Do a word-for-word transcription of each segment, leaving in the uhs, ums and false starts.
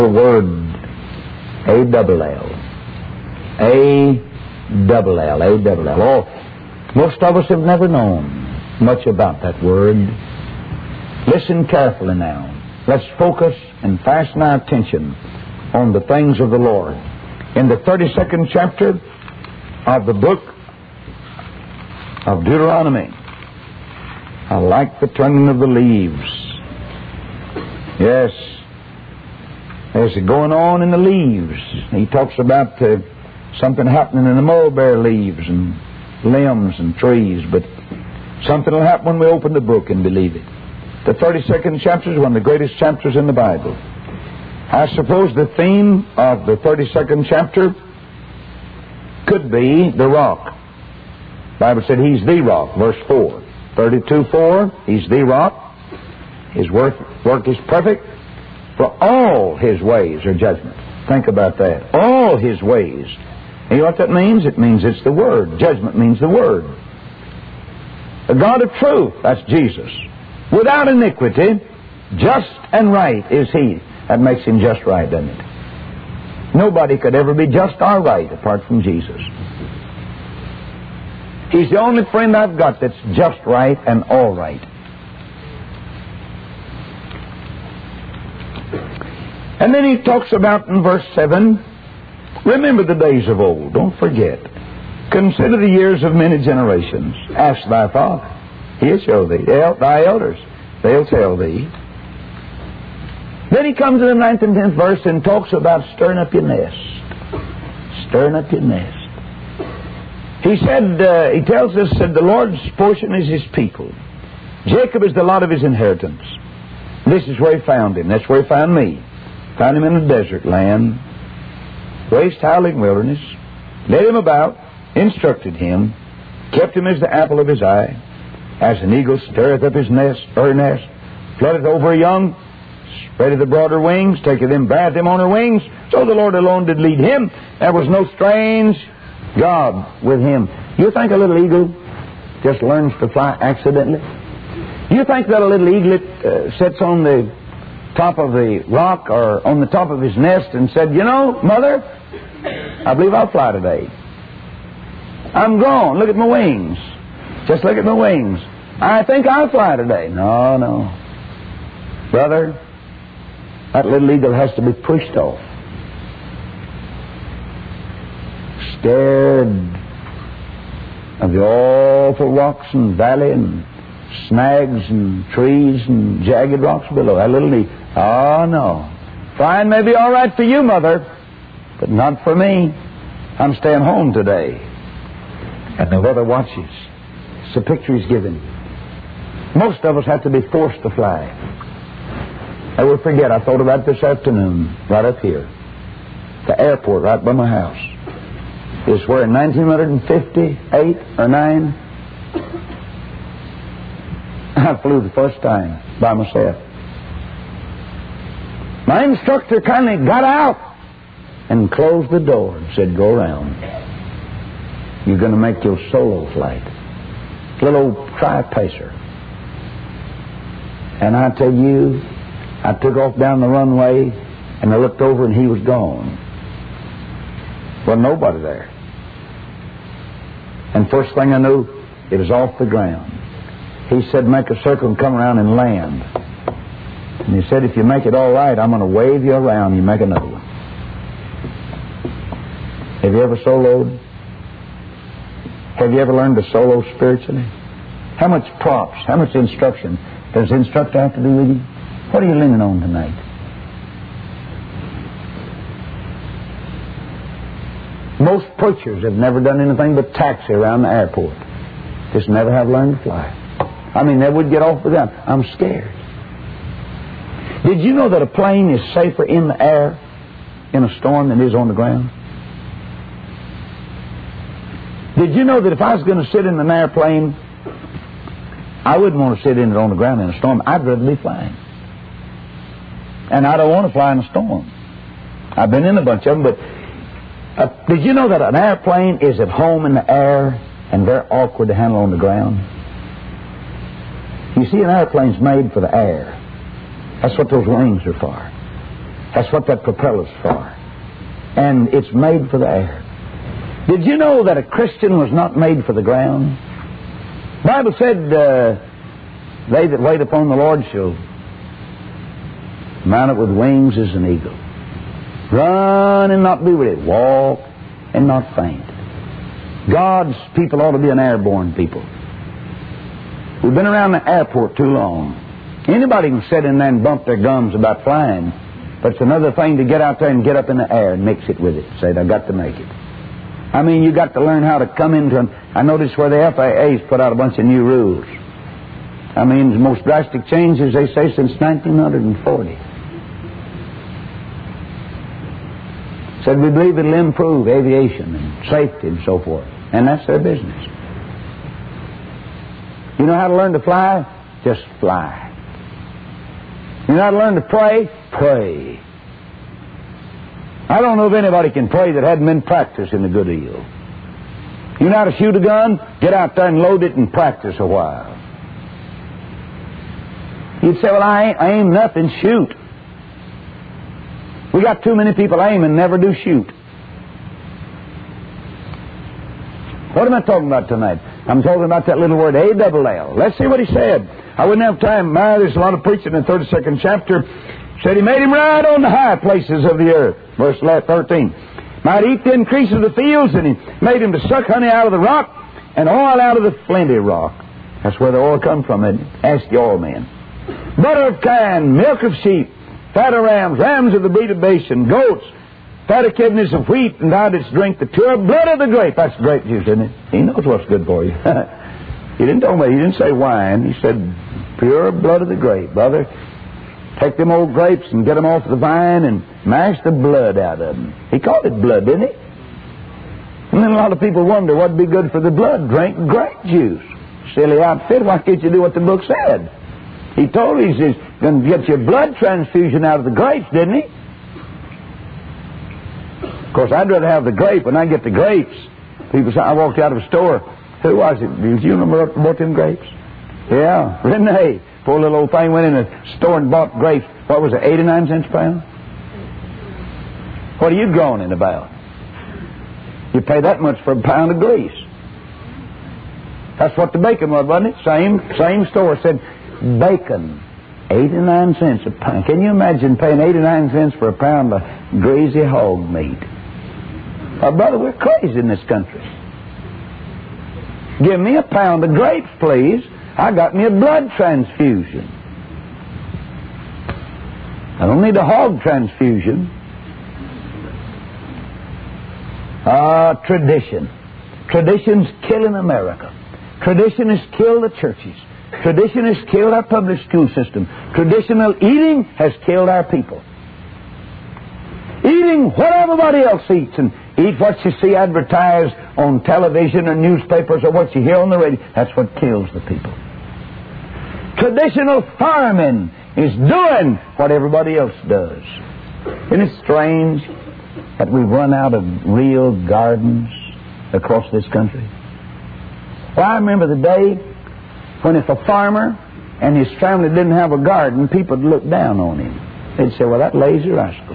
The word A double L. A double L. A double L. Oh, most of us have never known much about that word. Listen carefully now. Let's focus and fasten our attention on the things of the Lord. In the thirty-second chapter of the book of Deuteronomy, I like the turning of the leaves. Yes, there's a going on in the leaves. He talks about uh, something happening in the mulberry leaves and limbs and trees, but something will happen when we open the book and believe it. The thirty-second chapter is one of the greatest chapters in the Bible. I suppose the theme of the thirty-second chapter could be the rock. The Bible said He's the rock, verse four. thirty-two four, He's the rock. His work, work is perfect, for all His ways are judgment. Think about that. All His ways. And you know what that means? It means it's the Word. Judgment means the Word. The God of truth, that's Jesus. Without iniquity, just and right is He. That makes Him just right, doesn't it? Nobody could ever be just or right apart from Jesus. He's the only friend I've got that's just right and all right. And then he talks about in verse seven, remember the days of old, don't forget. Consider the years of many generations. Ask thy father, he'll show thee. Thy elders, they'll tell thee. Then he comes to the ninth and tenth verse and talks about stirring up your nest. Stirring up your nest. He said, uh, he tells us that the Lord's portion is His people. Jacob is the lot of His inheritance. This is where He found him. That's where He found me. Found him in a desert land, waste howling wilderness, led him about, instructed him, kept him as the apple of His eye, as an eagle stirreth up his nest, her nest, floodeth over her young, spreadeth the broader wings, taketh them, bathed them on her wings. So the Lord alone did lead him. There was no strange God with him. You think a little eagle just learns to fly accidentally? You think that a little eaglet uh, sits on the top of the rock or on the top of his nest and said, you know, Mother, I believe I'll fly today. I'm grown. Look at my wings. Just look at my wings. I think I'll fly today. No, no. Brother, that little eagle has to be pushed off. Scared of the awful rocks and valley and snags and trees and jagged rocks below. That little eagle. Oh, no. Flying may be all right for you, Mother, but not for me. I'm staying home today. And the weather watches. It's the picture he's given. Most of us have to be forced to fly. I will forget, I thought about it this afternoon, right up here. The airport right by my house is where in nineteen fifty-eight or nine, I flew the first time by myself. My instructor kindly got out and closed the door and said, go around. You're going to make your solo flight. Little old tri-pacer. And I tell you, I took off down the runway and I looked over and he was gone. Wasn't nobody there. And first thing I knew, it was off the ground. He said, make a circle and come around and land. And he said, if you make it all right, I'm going to wave you around and you make another one. Have you ever soloed? Have you ever learned to solo spiritually? How much props, how much instruction does the instructor have to do with you? What are you leaning on tonight? Most preachers have never done anything but taxi around the airport. Just never have learned to fly. I mean, they would get off without. I'm scared. Did you know that a plane is safer in the air in a storm than it is on the ground? Did you know that if I was going to sit in an airplane, I wouldn't want to sit in it on the ground in a storm. I'd rather be flying. And I don't want to fly in a storm. I've been in a bunch of them, but uh, did you know that an airplane is at home in the air and very awkward to handle on the ground? You see, an airplane's made for the air. That's what those wings are for. That's what that propeller's for. And it's made for the air. Did you know that a Christian was not made for the ground? The Bible said, uh, they that wait upon the Lord shall mount up with wings as an eagle. Run and not be weary. Walk and not faint. God's people ought to be an airborne people. We've been around the airport too long. Anybody can sit in there and bump their gums about flying, but it's another thing to get out there and get up in the air and mix it with it. Say, I've got to make it. I mean, you got to learn how to come into an... I noticed where the F A A's put out a bunch of new rules. I mean, the most drastic changes, they say, since nineteen forty. Said we believe it'll improve aviation and safety and so forth. And that's their business. You know how to learn to fly? Just fly. You know how to learn to pray? Pray. I don't know if anybody can pray that hadn't been practicing a good deal. You know how to shoot a gun? Get out there and load it and practice a while. You'd say, well, I, ain't, I aim nothing, shoot. We got too many people aim and never do shoot. What am I talking about tonight? I'm talking about that little word, A double L. Let's see what he said. I wouldn't have time. My, there's a lot of preaching in the thirty-second chapter. Said he made him ride on the high places of the earth. Verse thirteen. Might eat the increase of the fields, and he made him to suck honey out of the rock and oil out of the flinty rock. That's where the oil come from, isn't it? Ask the oil man. Butter of kine, milk of sheep, fat of rams, rams of the breed of Bashan, goats, fat of kidneys of wheat, and thou didst drink the pure blood of the grape. That's grape juice, isn't it? He knows what's good for you. He didn't tell me. He didn't say wine. He said pure blood of the grape, brother. Take them old grapes and get them off the vine and mash the blood out of them. He called it blood, didn't he? And then a lot of people wonder what'd be good for the blood. Drink grape juice. Silly outfit. Why can't you do what the book said? He told you he's going to get your blood transfusion out of the grapes, didn't he? Of course, I'd rather have the grape. When I get the grapes, people say, I walked out of a store. Who was it? Did you remember who bought them grapes? Yeah, Renee. Poor little old thing went in a store and bought grapes. What was it, eighty-nine cents a pound? What are you groaning about? You pay that much for a pound of grease. That's what the bacon was, wasn't it? Same, same store said, bacon, eighty-nine cents a pound. Can you imagine paying eighty-nine cents for a pound of greasy hog meat? Oh, brother, we're crazy in this country. Give me a pound of grapes, please. I got me a blood transfusion. I don't need a hog transfusion. Ah, tradition. Tradition's killing America. Tradition has killed the churches. Tradition has killed our public school system. Traditional eating has killed our people. Eating what everybody else eats and eat what you see advertised on television or newspapers or what you hear on the radio. That's what kills the people. Traditional farming is doing what everybody else does. Isn't it strange that we've run out of real gardens across this country? Well, I remember the day when if a farmer and his family didn't have a garden, people would look down on him. They'd say, well, that lazy rascal.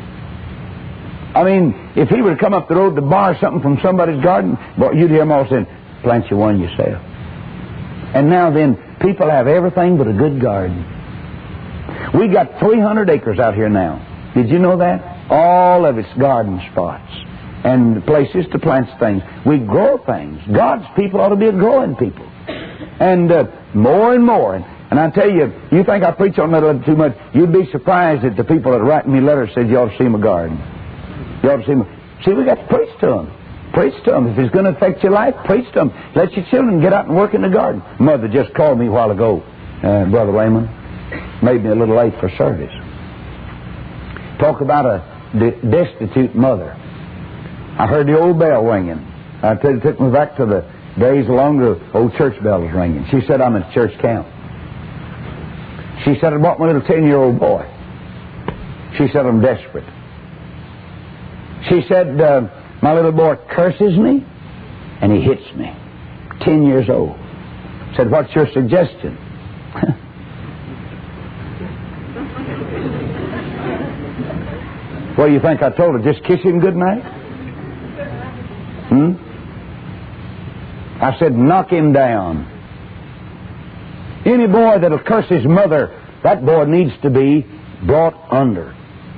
I mean, if he were to come up the road to borrow something from somebody's garden, well, you'd hear them all saying, plant you one yourself. And now then, people have everything but a good garden. We got three hundred acres out here now. Did you know that? All of it's garden spots and places to plant things. We grow things. God's people ought to be a growing people. And uh, more and more. And I tell you, you think I preach on that a little too much, you'd be surprised at the people that are writing me letters said you ought to see my garden. You ought to see my... See, we got to preach to them. Preach to them. If it's going to affect your life, preach to them. Let your children get out and work in the garden. Mother just called me a while ago, uh, Brother Raymond. Made me a little late for service. Talk about a de- destitute mother. I heard the old bell ringing. I tell you, it took me back to the days along the old church bell was ringing. She said, I'm at church camp. She said, I brought my little ten-year-old boy. She said, I'm desperate. She said, uh, my little boy curses me and he hits me. Ten years old. Said, what's your suggestion? What do you think I told her? Just kiss him good night? Hmm? I said, knock him down. Any boy that'll curse his mother, that boy needs to be brought under.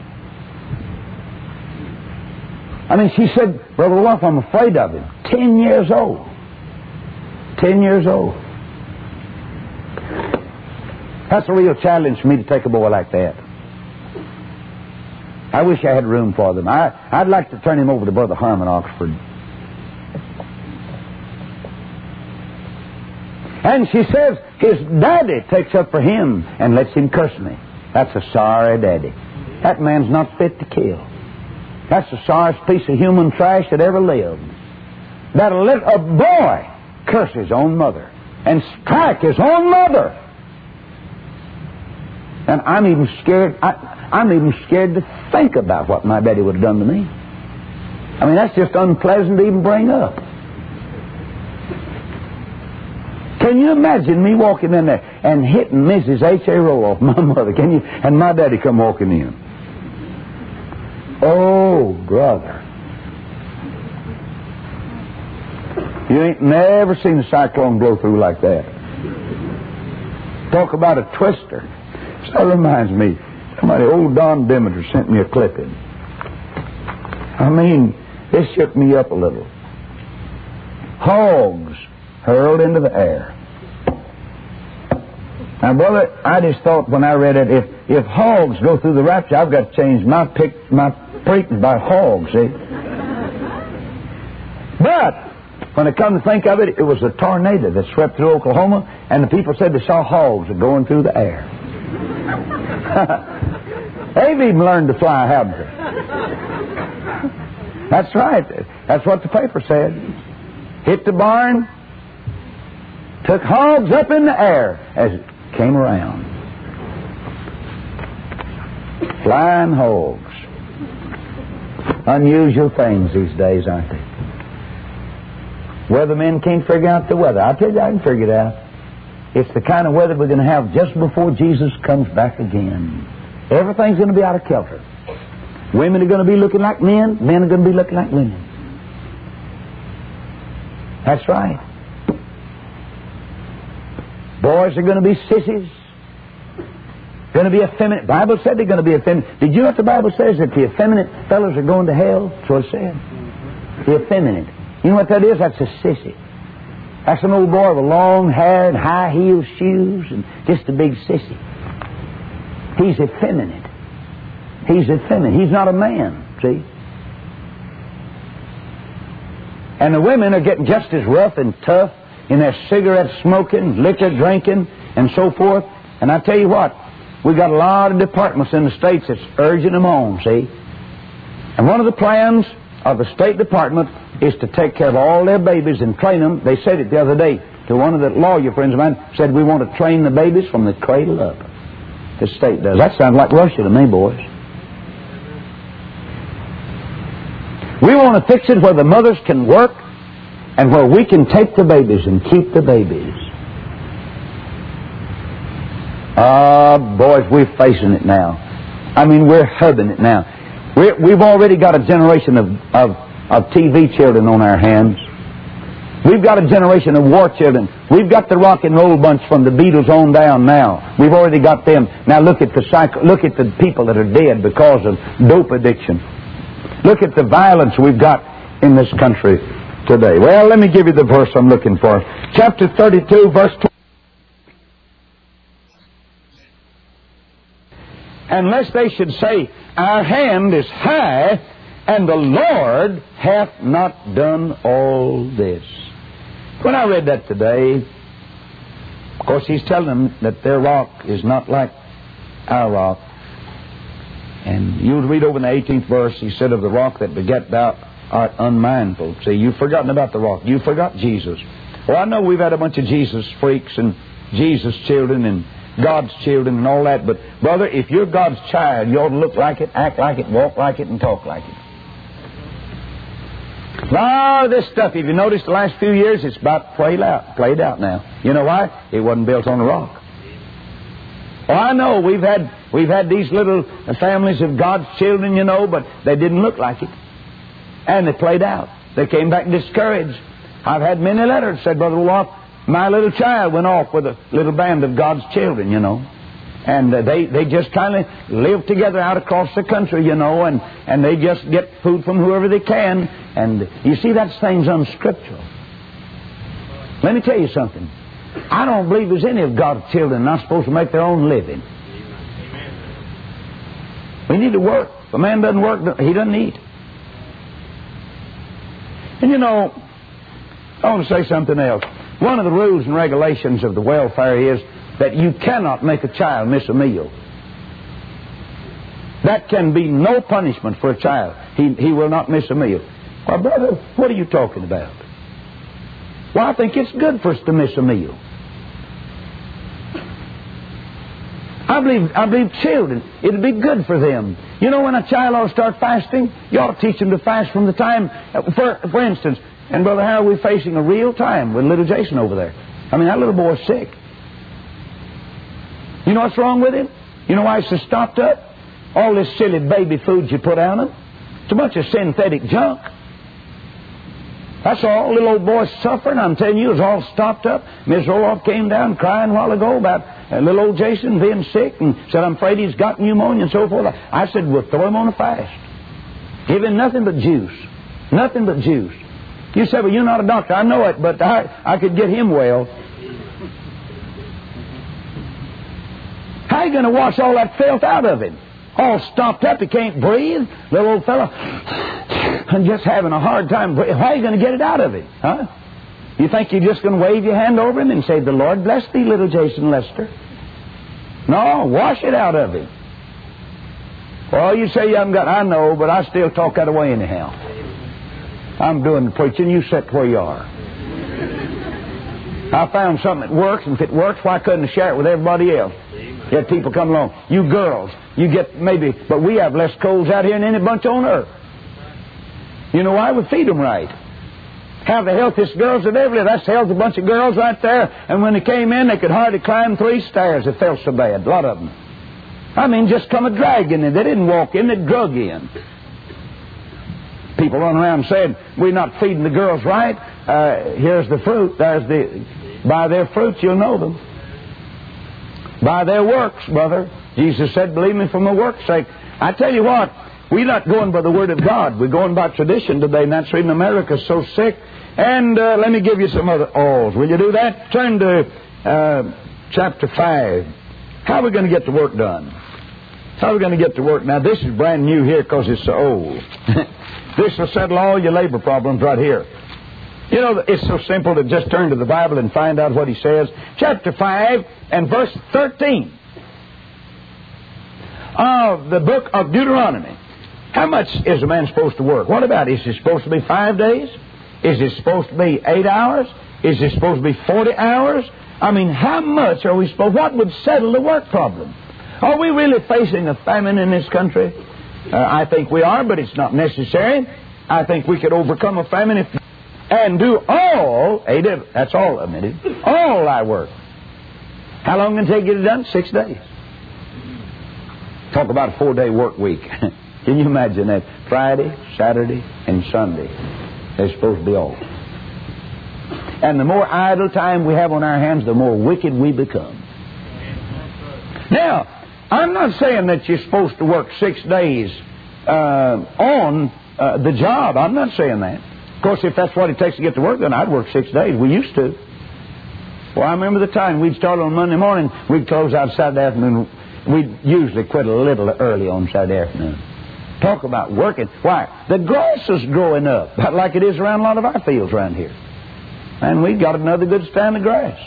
I mean, she said, Brother Wolf, I'm afraid of him. Ten years old. Ten years old. That's a real challenge for me to take a boy like that. I wish I had room for them. I, I'd like to turn him over to Brother Harmon Oxford. And she says his daddy takes up for him and lets him curse me. That's a sorry daddy. That man's not fit to kill. That's the sorriest piece of human trash that ever lived. That'll let a boy curse his own mother and strike his own mother. And I'm even scared. I, I'm even scared to think about what my daddy would have done to me. I mean, that's just unpleasant to even bring up. Can you imagine me walking in there and hitting Missus H A. Roloff, my mother? Can you? And my daddy come walking in. Oh, brother. You ain't never seen a cyclone blow through like that. Talk about a twister. So that reminds me, somebody, old Don Demeter sent me a clipping. I mean, it shook me up a little. Hogs hurled into the air. Now, brother, I just thought when I read it, if if hogs go through the rapture, I've got to change my pick, my preaching by hogs, see? But when I come to think of it, it was a tornado that swept through Oklahoma, and the people said they saw hogs going through the air. They've even learned to fly, haven't they? That's right. That's what the paper said. Hit the barn, took hogs up in the air as it came around. Flying hogs. Unusual things these days, aren't they? Weathermen can't figure out the weather. I tell you, I can figure it out. It's the kind of weather we're going to have just before Jesus comes back again. Everything's going to be out of kilter. Women are going to be looking like men. Men are going to be looking like women. That's right. Boys are going to be sissies. Going to be effeminate. The Bible said they're going to be effeminate. Did you know what the Bible says? That the effeminate fellows are going to hell? That's what it said. The effeminate. You know what that is? That's a sissy. That's an old boy with long hair and high-heeled shoes and just a big sissy. He's effeminate. He's effeminate. He's not a man, see? And the women are getting just as rough and tough in their cigarette smoking, liquor drinking, and so forth. And I tell you what, we've got a lot of departments in the states that's urging them on, see? And one of the plans of the State Department is to take care of all their babies and train them. They said it the other day to one of the lawyer friends of mine, said we want to train the babies from the cradle up. The state does. That sounds like Russia to me, boys. We want to fix it where the mothers can work and where we can take the babies and keep the babies. Ah, uh, boys, we're facing it now. I mean, we're hubbing it now. We're, we've already got a generation of, of, of T V children on our hands. We've got a generation of war children. We've got the rock and roll bunch from the Beatles on down now. We've already got them. Now look at the psycho, look at the people that are dead because of dope addiction. Look at the violence we've got in this country today. Well, let me give you the verse I'm looking for. Chapter thirty-two, verse twenty. Unless they should say, our hand is high, and the Lord hath not done all this. When I read that today, of course, he's telling them that their rock is not like our rock. And you would read over in the eighteenth verse, he said, of the rock that begat thou art unmindful. See, you've forgotten about the rock. You forgot Jesus. Well, I know we've had a bunch of Jesus freaks and Jesus children and God's children and all that, but brother, if you're God's child, you ought to look like it, act like it, walk like it, and talk like it. A lot of this stuff, if you notice the last few years, it's about played out, played out now. You know why? It wasn't built on a rock. Oh, I know we've had we've had these little families of God's children, you know, but they didn't look like it. And they played out. They came back discouraged. I've had many letters that said, Brother Wolf, my little child went off with a little band of God's children, you know. And uh, they, they just kind of live together out across the country, you know, and, and they just get food from whoever they can. And you see, that's things unscriptural. Let me tell you something. I don't believe there's any of God's children not supposed to make their own living. We need to work. If a man doesn't work, he doesn't eat. And you know, I want to say something else. One of the rules and regulations of the welfare is that you cannot make a child miss a meal. That can be no punishment for a child. He, he will not miss a meal. Well, brother, what are you talking about? Well, I think it's good for us to miss a meal. I believe, I believe children, it'd be good for them. You know, when a child ought to start fasting, you ought to teach them to fast from the time, for, for instance, and Brother Howard, we're facing a real time with little Jason over there. I mean, that little boy's sick. You know what's wrong with him? You know why he's so stopped up? All this silly baby food you put on him. It's a bunch of synthetic junk. That's all. Little old boy's suffering. I'm telling you, it's all stopped up. Miss Roloff came down crying a while ago about uh, little old Jason being sick and said, I'm afraid he's got pneumonia and so forth. I said, well, throw him on a fast. Give him nothing but juice. Nothing but juice. You said, well, you're not a doctor. I know it, but I, I could get him well. How are you going to wash all that filth out of him? All stopped up, he can't breathe. Little old fellow, and just having a hard time breathing. How are you going to get it out of him? Huh? You think you're just going to wave your hand over him and say, the Lord bless thee, little Jason Lester? No, wash it out of him. Well, you say you haven't got, I know, but I still talk that way anyhow. I'm doing the preaching, you sit where you are. I found something that works, and if it works, why couldn't I share it with everybody else? You have people come along. You girls, you get maybe, but we have less colds out here than any bunch on earth. You know why? We feed them right. Have the healthiest girls that ever lived. That's a healthy bunch of girls right there. And when they came in, they could hardly climb three stairs. They felt so bad. A lot of them. I mean, just come a dragging in. They didn't walk in, they drug in. People run around saying, we're not feeding the girls right. Uh, here's the fruit. There's the, by their fruits you'll know them. By their works, brother. Jesus said, believe me, for my work's sake. I tell you what, we're not going by the Word of God. We're going by tradition today, and that's reason America's so sick. And uh, let me give you some other alls. Will you do that? Turn to uh, chapter five. How are we going to get the work done? How are we going to get to work? Now, this is brand new here because it's so old. This will settle all your labor problems right here. You know, it's so simple to just turn to the Bible and find out what he says. Chapter five and verse thirteen of the book of Deuteronomy. How much is a man supposed to work? What about it? Is it supposed to be five days? Is it supposed to be eight hours? Is it supposed to be forty hours? I mean, how much are we supposed... What would settle the work problem? Are we really facing a famine in this country? Uh, I think we are, but it's not necessary. I think we could overcome a famine if... And do all, that's all admitted, all thy work. How long can it take you to get it done? Six days. Talk about a four-day work week. Can you imagine that? Friday, Saturday, and Sunday. They're supposed to be off. And the more idle time we have on our hands, the more wicked we become. Now, I'm not saying that you're supposed to work six days uh, on uh, the job. I'm not saying that. Of course, if that's what it takes to get to work, then I'd work six days. We used to. Well, I remember the time we'd start on Monday morning, we'd close out Saturday afternoon. We'd usually quit a little early on Saturday afternoon. Talk about working. Why? The grass is growing up, like it is around a lot of our fields around here. And we got another good stand of grass.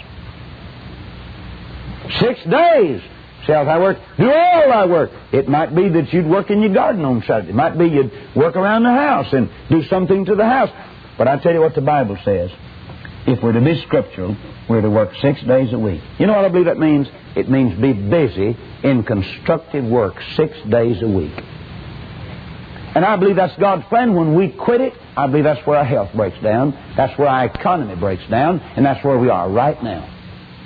Six days. Shall I work? Do all I work. It might be that you'd work in your garden on Saturday. It might be you'd work around the house and do something to the house. But I tell you what the Bible says. If we're to be scriptural, we're to work six days a week. You know what I believe that means? It means be busy in constructive work six days a week. And I believe that's God's plan. When we quit it, I believe that's where our health breaks down. That's where our economy breaks down. And that's where we are right now.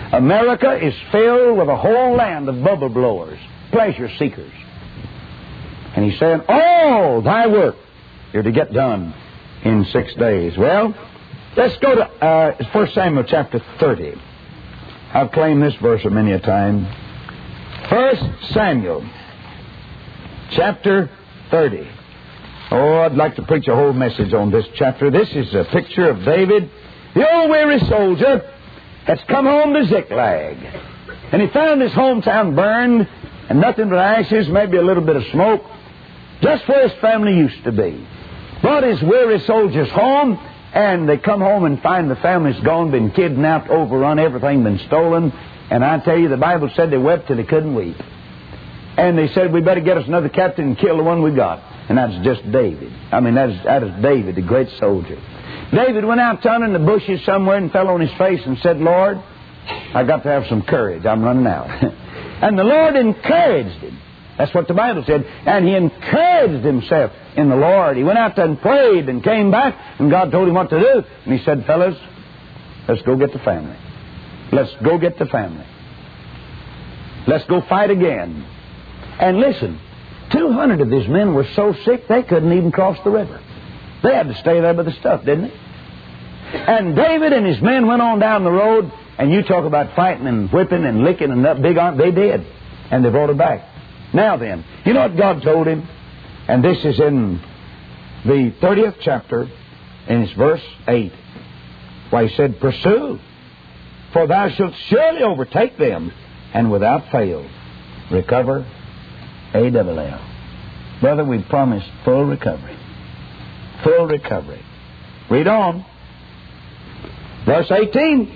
America is filled with a whole land of bubble blowers, pleasure seekers. And He's saying, all thy work you're to get done in six days. Well, let's go to uh, First Samuel chapter thirty. I've claimed this verse a many a time. First Samuel chapter thirty. Oh, I'd like to preach a whole message on this chapter. This is a picture of David, the old weary soldier that's come home to Ziklag. And he found his hometown burned, and nothing but ashes, maybe a little bit of smoke, just where his family used to be. Brought his weary soldiers home, and they come home and find the family's gone, been kidnapped, overrun, everything been stolen. And I tell you, the Bible said they wept till they couldn't weep. And they said, we better get us another captain and kill the one we got. And that's just David. I mean, that is, that is David, the great soldier. David went out down in the bushes somewhere and fell on his face and said, Lord, I got to have some courage. I'm running out. And the Lord encouraged him. That's what the Bible said. And he encouraged himself in the Lord. He went out there and prayed and came back, and God told him what to do. And he said, fellas, let's go get the family. Let's go get the family. Let's go fight again. And listen, two hundred of these men were so sick they couldn't even cross the river. They had to stay there with the stuff, didn't they? And David and his men went on down the road, and you talk about fighting and whipping and licking and that big arm, they did. And they brought it back. Now then, you know what God told him? And this is in the thirtieth chapter, and it's verse eight. Why, He said, pursue, for thou shalt surely overtake them, and without fail recover A double L. Brother, we promised full recovery. Full recovery. Read on. Verse eighteen.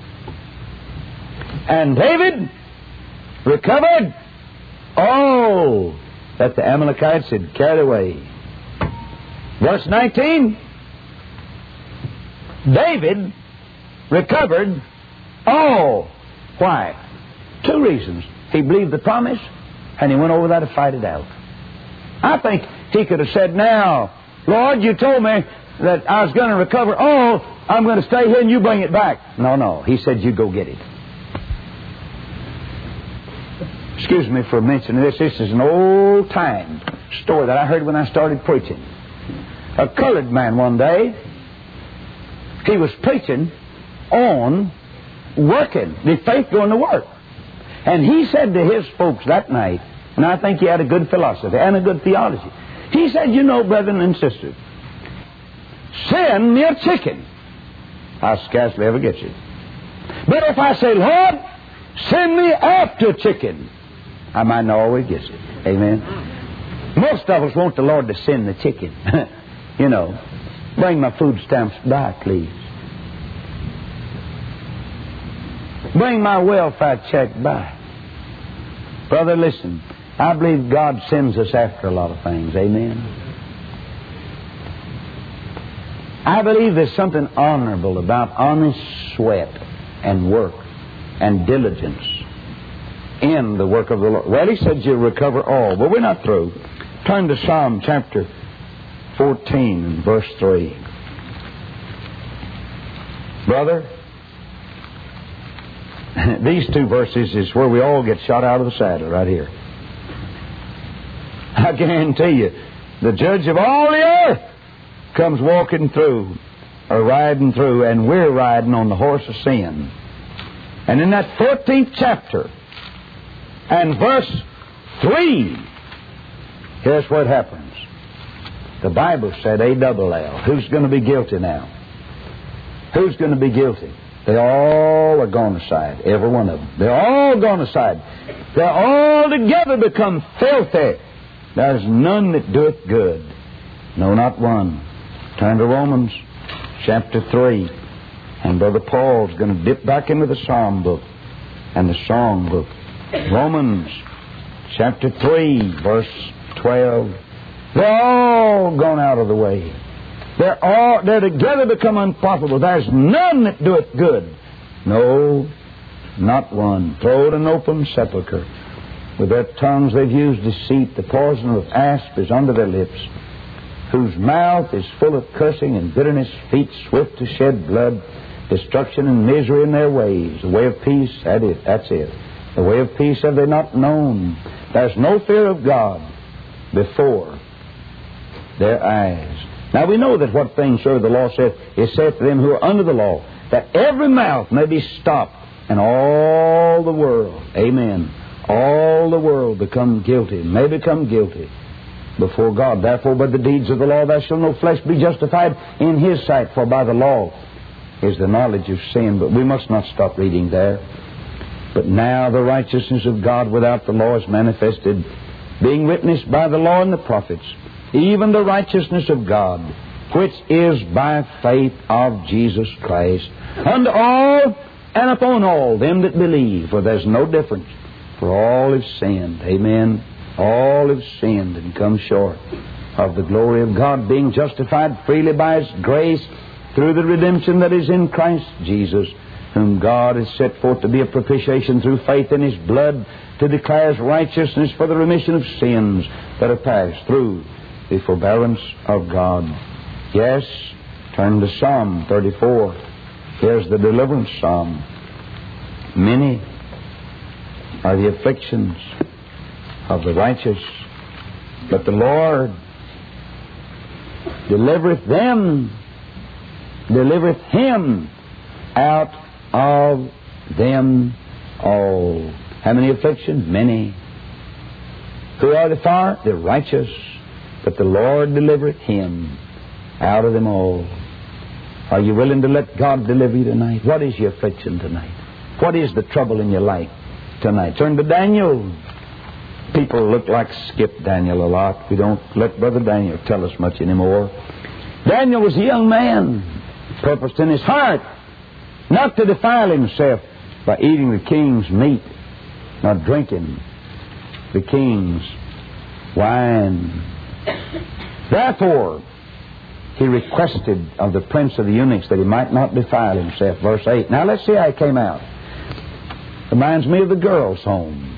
And David recovered all that the Amalekites had carried away. Verse nineteen. David recovered all. Why? Two reasons. He believed the promise, and he went over there to fight it out. I think he could have said, now, Lord, you told me that I was going to recover all. I'm going to stay here and you bring it back. No, no. He said, you go get it. Excuse me for mentioning this. This is an old-time story that I heard when I started preaching. A colored man one day, he was preaching on working, the faith going to work. And he said to his folks that night, and I think he had a good philosophy and a good theology. He said, you know, brethren and sisters, send me a chicken, I'll scarcely ever get you. But if I say, Lord, send me after chicken, I might not always get you. Amen. Most of us want the Lord to send the chicken. You know, bring my food stamps back, please. Bring my welfare check back. Brother, listen. I believe God sends us after a lot of things. Amen. I believe there's something honorable about honest sweat and work and diligence in the work of the Lord. Well, He said you'll recover all. But we're not through. Turn to Psalm chapter fourteen and verse three. Brother, these two verses is where we all get shot out of the saddle right here. I guarantee you, the judge of all the earth comes walking through or riding through, and we're riding on the horse of sin. And in that fourteenth chapter and verse three, here's what happens. The Bible said A double L. Who's going to be guilty now? Who's going to be guilty? They all are gone aside, every one of them. They're all gone aside. They're all together become filthy. There's none that doeth good. No, not one. Turn to Romans chapter three. And Brother Paul's going to dip back into the Psalm book and the Song book. Romans chapter three, verse twelve. They're all gone out of the way. They're all, they're together become unprofitable. There's none that doeth good. No, not one. Throw it an open sepulchre. With their tongues they've used deceit. The poison of asp is under their lips, whose mouth is full of cursing and bitterness, feet swift to shed blood, Destruction and misery in their ways. The way of peace, that is, that's it. The way of peace have they not known. There's no fear of God before their eyes. Now we know that what things soever the law saith is saith to them who are under the law, that every mouth may be stopped, and all the world, amen, all the world become guilty, may become guilty before God. Therefore, by the deeds of the law, thou shalt no flesh be justified in His sight, for by the law is the knowledge of sin. But we must not stop reading there. But now the righteousness of God without the law is manifested, being witnessed by the law and the prophets, even the righteousness of God, which is by faith of Jesus Christ, unto all and upon all them that believe. For there's no difference, for all have sinned. Amen. All have sinned and come short of the glory of God, being justified freely by His grace through the redemption that is in Christ Jesus, whom God has set forth to be a propitiation through faith in His blood, to declare His righteousness for the remission of sins that are passed through the forbearance of God. Yes, turn to Psalm thirty-four. Here's the deliverance psalm. Many are the afflictions of the righteous, but the Lord delivereth them, delivereth him out of them all. How many afflictions? Many. Who are the far? The righteous, but the Lord delivereth him out of them all. Are you willing to let God deliver you tonight? What is your affliction tonight? What is the trouble in your life tonight? Turn to Daniel. People look like Skip Daniel a lot. We don't let Brother Daniel tell us much anymore. Daniel was a young man, purposed in his heart not to defile himself by eating the king's meat, not drinking the king's wine. Therefore, he requested of the prince of the eunuchs that he might not defile himself. Verse eight. Now let's see how he came out. Reminds me of the girls' home.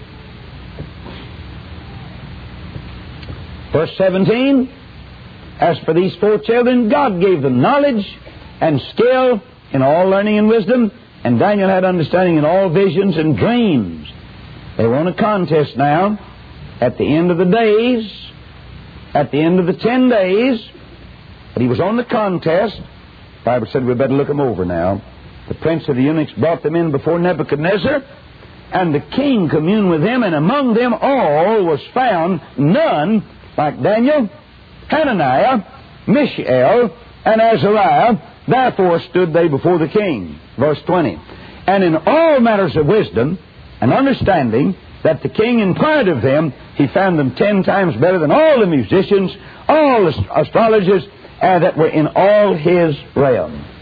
Verse seventeen. As for these four children, God gave them knowledge and skill in all learning and wisdom, and Daniel had understanding in all visions and dreams. They were on a contest now. At the end of the days, at the end of the ten days, but he was on the contest. The Bible said we better look them over now. The prince of the eunuchs brought them in before Nebuchadnezzar, and the king communed with them, and among them all was found none like Daniel, Hananiah, Mishael, and Azariah. Therefore stood they before the king. Verse twenty. And in all matters of wisdom and understanding that the king inquired of them, he found them ten times better than all the musicians, all the astrologers, uh, that were in all his realm.